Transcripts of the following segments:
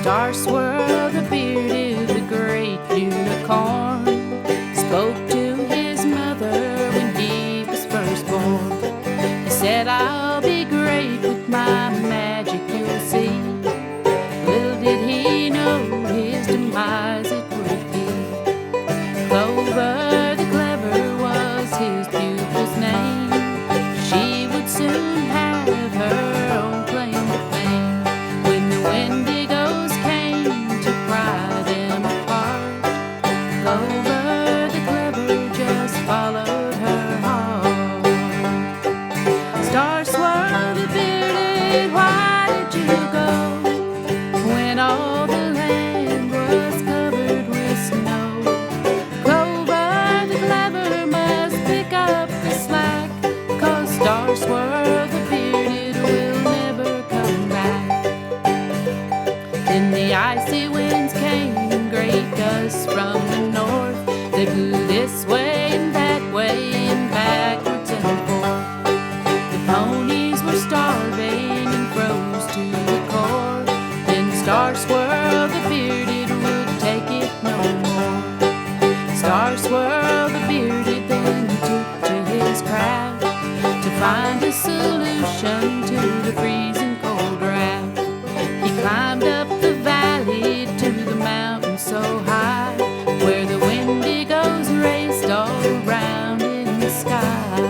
Star Swirl the bearded, the great unicorn, spoke to his mother when he was first born. He said, "I'll be great with my magic, you'll see." Little did he know his demise it would be. Clover the Clever was his pupil's name. She would soon have her own claim to fame. When the Wendigos came to pry them apart, Clover the Clever just followed her heart. Star Swirl the bearded, why did you go when all the land was covered with snow? Clover the Clever must pick up the slack, 'cause Star Swirl the bearded will never come back. Then the icy winds came in great gusts from the north. They blew this way and that way and backwards and forth. The ponies were starving and froze to the core. Then Star Swirl the bearded would take it no more. Star Swirl the bearded then took to his craft to find a solution to the freezing cold draft. He climbed up the valley to the mountain so high, where the Wendigos raced all around in the sky.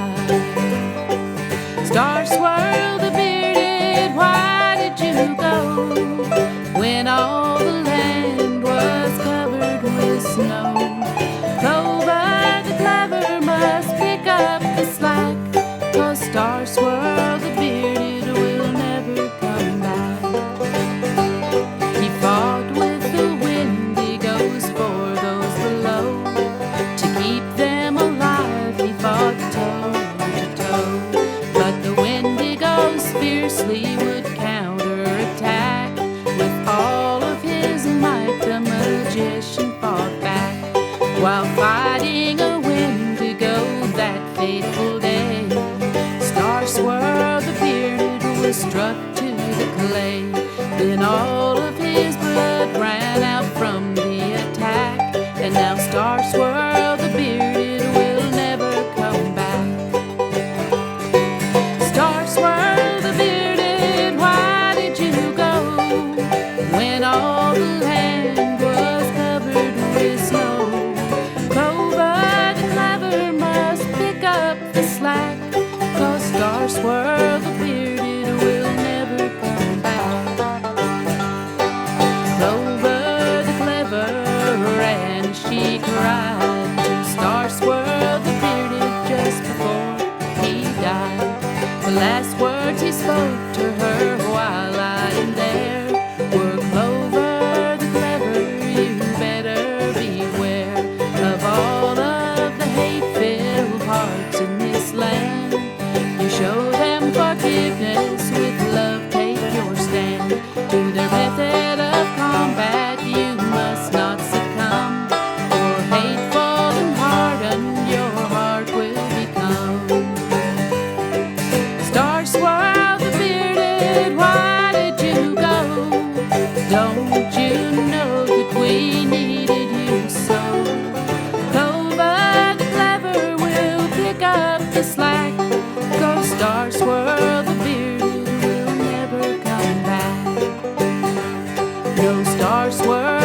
Star Swirl the bearded, why did you go when all the land was covered with snow? Clover the Clever must pick up the slack, 'cause Star Swirl the bearded will never come back. He fought with the Wendigos for those below. To keep them alive he fought toe to toe, but the Wendigos fiercely would counterattack. With all of his might the magician fought back. While fighting a Wendigo that fateful day, Star Swirl the bearded was struck to the clay. Then all of his blood ran out from the attack, and now Star Swirl the bearded will never come back. Star Swirl the bearded, why did you go when all the land was covered with snow? Clover the Clever must pick up the slack, 'cause Star Swirl the bearded will never come back. Clover the Clever ran, she cried to Star Swirl the bearded just before he died. The last words he spoke to her while lying there were, "Clover the Clever, you better beware of all of the hate-filled hearts in this land. You show them forgiveness, with love take your stand. To their method of combat you must not succumb, for hateful and hardened your heart will become." Star Swirl the bearded, why did you go? Don't you know that we needed you so? Clover the Clever will pick up the slack, 'cause Star Swirl the bearded will never come back. No, Star Swirl